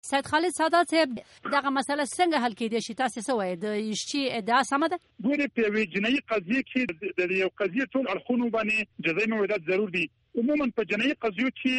سید خالد سادات صاحب دغه مسله څنګه حل کېدای شي؟ تاسو څه وایي؟ د اشچي ادعا سمه ده؟ ګورې په یوې جنایي قضیې کې د یو قضیې ټول اړخونو باندې جزایي موعدات ضرور دي. عموما په جنایي قضیو کې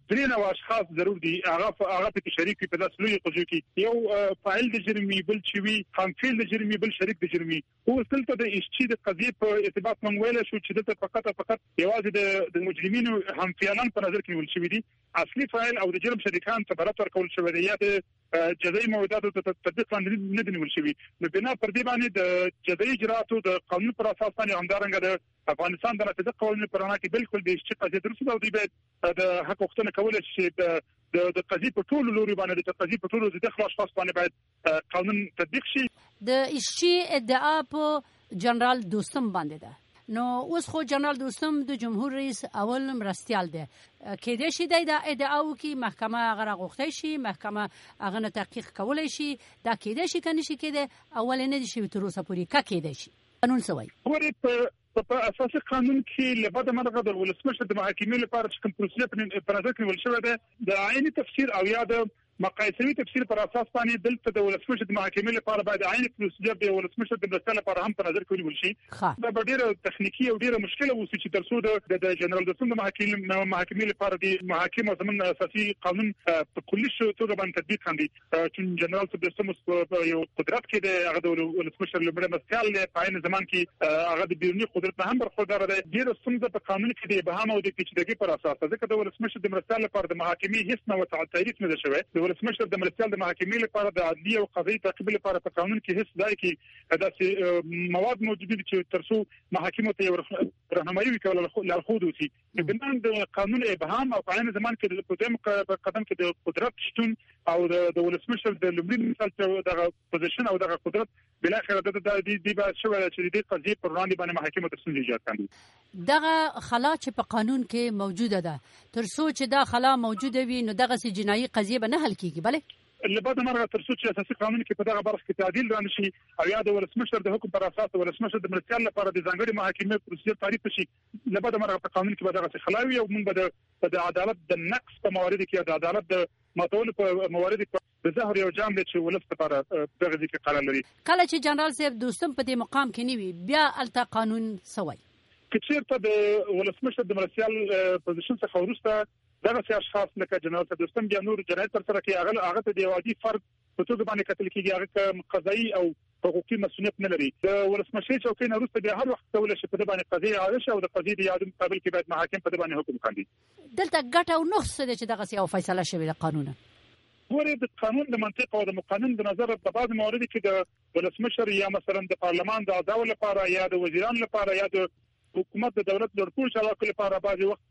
3 اشخاص ضرور دي. هغه په شریک په داسې لوی قضیو کې یو فاعل د جرمي، بل چوي همفعل د جرمي، بل شریک د جرمي. او دلته د اشچي د قضیې په ارتباط موږ ویل شو چې دلته فقط یوازې د مجرمینو همفعلان په نظر کې نیول شوي دي. اصلي فاعل او د جرم شریکان ته برابر ورکول شوی دی یا د جزایي موعداتو ته تطبیق باندې نه دی نیول شوی. نو بنا پر دې باندې د جزایي اجراءاتو د قانون پر اساس باندې همدارنګه د افغانستان د نافذ قوانینو پر رڼا کې بالکل د اشچي قضیې درسته او دی باید د حق غوښتنه کولای شي د قضیې په ټولو لوري باندې د قضیې په ټولو د داخلي اشخاص باندې باید قانون تطبیق شي. د اشچي ادعا په جنرال دوستم باندې ده. نو اوس خو جنرال دوستم د جمهور رئیس اول مرستیال دی. کېدای شي د ادعاو کې محکمه هغه راغوښتی شي، محکمه هغه نه تحقیق کولی شي. دا کېدای شي که نه شي کېدای؟ اول نه دي شوي تر اوسه پورې. که کېدای شي قانون څه وایي؟ ګورې په اساسي قانون کې لبعد مرغه د ولسمشر د محاکمې لپاره چې کوم پروسیجر په نظر کې ول شوی دی د عیني تفسیر او یا د مقایسوي تفسیر پر اساس باندې دلته د ولسمشر د محاکمې لپاره باید عیني پروسیجر د ولسمشر د مرستیال لپاره هم په نظر کې ونیول شي. دا به ډیره تخنیکی او ډیره مشکله وسی چې تر څو د جنرال دوستم د محاکمې لپاره د محاکم زمون اساسي قانون په کلي توګه باندې تطبیق کړي. چې جنرال دوستم په یو قدرت کې د هغه د ولسمشر لپاره مرستیال په عین زمان کې هغه د بیرونی قدرت نه هم برخوردار دی. ډیره ستونزه په قانون کې د ابهام او د پیچیدګۍ پر اساس ده. ځکه د ولسمشر د مرستیال لپاره د محاکمې هیڅ نوع تعریف نه شوی. ولسمشر د مرستیال د محاکمې لپاره د عدلي او قضایي تعقیب لپاره په قانون کې هیڅ ځای کې داسې مواد موجود دي چې تر څو محاکمو ته راهنمایي وکړي لارښود وشي. بنا د قانون ابهام او په عین زمان کې په دویم قدم کې د قدرت شتون او د ولسمشر د لومړي مثال دغه پوزیشن او دغه قدرت بل اخر د دې به شوی چې د قضیې پر وړاندې باندې محاکمو ته ستونزې ایجاد کړي. دغه خلا چې په قانون کې موجوده ده تر څو چې دا خلا موجوده وي نو دغه جنایي قضیه به نه حل کیږي. بله لبعد مرغه تر څو چې اساسي قانون کې په دغه برخه کې تعدیل رانشي او یا د ولسمشر د حکم پر اساس ولسمشر د مرستیال لپاره د ځانګړي محاکمې پروسیجر تعریف شي. لبعد مرغه په قانون کې به دغه خلاوي او موږ به د عدالت د نقص په مواردو کې د عدالت د ماتول په مواردو کې د زهر یو جام دی چې ولست لپاره دغه ځکه قرار لري. کله چې جنرال صاحب دوستم په دې مقام کې نیوي بیا الته قانون سوي کچېرته د ولسمشر د مرستیال پوزیشن څخه وروسته دغه اشخاص لکه جنرال دوستم بیا نور جنایت تر سره کې هغه ته د عادي فرد په توګه باندې قتل کیږي. هغه قضایي او حقوقي مسؤلیت نه لري. د ولسمشر چوکۍ نه وروسته بیا هر وخت کولای شي په دې باندې قضیه عادش او د قضیې د یاد مقابل کې باید محاکم په دې باندې حکم کوي. دلته ګټه او نقص د چې دغه یو فیصله شوی د قانون ګورې د قانون د منطق او د قانون د نظر په بعض موارد کې د ولسمشر یا مثلا د پارلمان د اعضاء لپاره یا د وزیرانو لپاره یا د حکومت د دولت د ټول چارواکو لپاره بعض وخت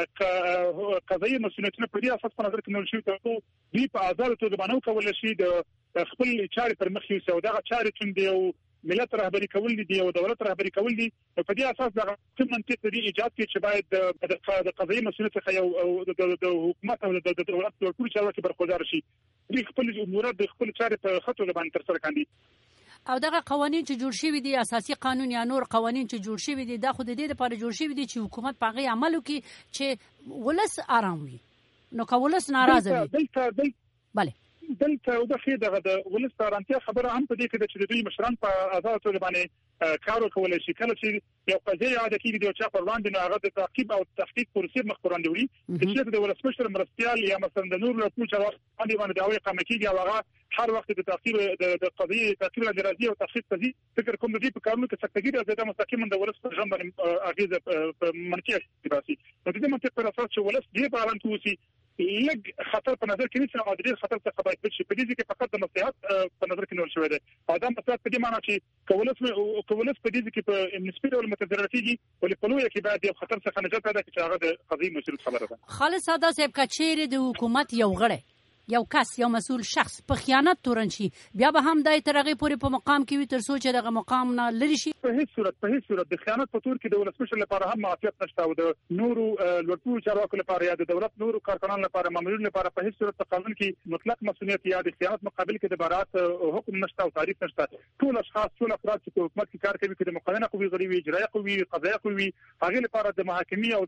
قضایي مسؤلیتونه په دې اساس په نظر کې نیول شوی ترڅو دوی په آزاد توګه باندې کولای شي د خپل چارې پر مخ یوسي او دغه چارې چې د ملت رهبری کول دي او دولت رهبری کول دي. په دې اساس دغه کوم منطق دی ایجاد کې چې باید د قضایي مسؤلیت څخه یو د حکومت او د دولت ټول چارواکي برخوردار شي. دوی خپل امور د خپل چارې په خطو باندې تر سره کوي. او دغه قوانين چې جوړ شوي دي اساسي قانون یا نور قوانين چې جوړ شوي دي دا خو د دې لپاره جوړ شوي دي چې حکومت پاغي عمل وکړي چې ولس آرام وي. نو که ولس ناراضه وي بله دلته دغه د ولس آرامتیا خبره هم په دې کې چې دوی مشران په آزاد توګه باندې کار وکولای شي. کله چې یو قضیه عادي کېږي د چا پر وړاندې نه هغه د تعقیب او تحقیق پروسې مخ وړاندې وړي چې د ولسمشر مرستیال یا مثلا د نور له ټول چارواکو باندې د اوی قامه کېږي او هغه هر وخت د تعقیب د قضیه تعقیب راځي او تحقیق کوي. فکر کوم د دې په کارونو کې سختګي د مستقیما د ولس پر ژوند باندې اغیزه منفي باسي. نو د دې منطق پر اساس چې ولس دې په اړه توسي لږ خطر په نظر کې نیسي او د دې خطر څخه باید بچي. په دې کې فقط د مصلحت په نظر کې نیول شوی دی. دا مصلحت په دې معنی چې کولس په دې کې په نسبي ډول متضرر کیږي ولې په لوی کې باید یو خطر څخه نجات پیدا کړي چې هغه د قضیې مسؤل خبره ده. خالد سادات صاحب کچېره د حکومت یو غړی یو کس یو مسؤل شخص په خیانت تورن شي بیا به هم دای ترغه پورې په مقام کې وي تر څو چې دغه مقام نه لری شي. په هیڅ صورت د خیانت په تور کې د ولسمشر لپاره هم معافیت نشته او د نورو لوړپوړو چارواکو لپاره یا د دولت نورو کارکنانو لپاره مامورینو لپاره په هیڅ صورت په قانون کې مطلق مسؤلیت یا د خیانت مقابل کې د برات حکم نشته او تعریف نشته. ټول اشخاص ټول افراد چې په حکومت کې کار کوي چې د مقننه قوی غړي وي اجرایي قوی قضایي قوی هغه لپاره د محاکمې او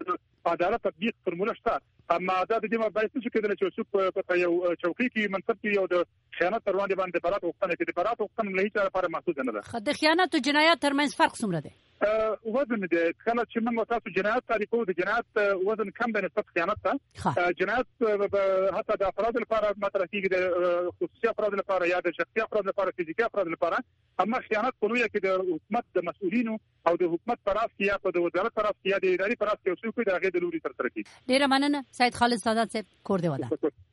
عدالت تطبیق فرموله شته اما دا د دې مباحث چې کېدل چې څوک په یو چوکۍ کې منصب کې یو د خیانت پر وړاندې باندې برات وختنه کې د برات وختنه له هیڅ لپاره محدود نه ده. د خیانت او جنایت ترمنځ فرق څومره دی؟ وزن دي کله چې موږ تاسو جنایت تعریفو د جنایت وزن کم دی نسبت خیانت ته. جنایت حتی د افراد لپاره مطرح کیږي د خصوصي افراد لپاره یا د شخصي افراد لپاره فزیکي افراد لپاره اما خیانت په لویه کې د حکومت د مسؤلینو او د حکومت پر اساس یا د وزارت پر اساس یا د اداري پر اساس یو څوک د هغه د لوري تر سره کیږي. ډیره مننه سید خالد سادات صاحب کور دی ودا.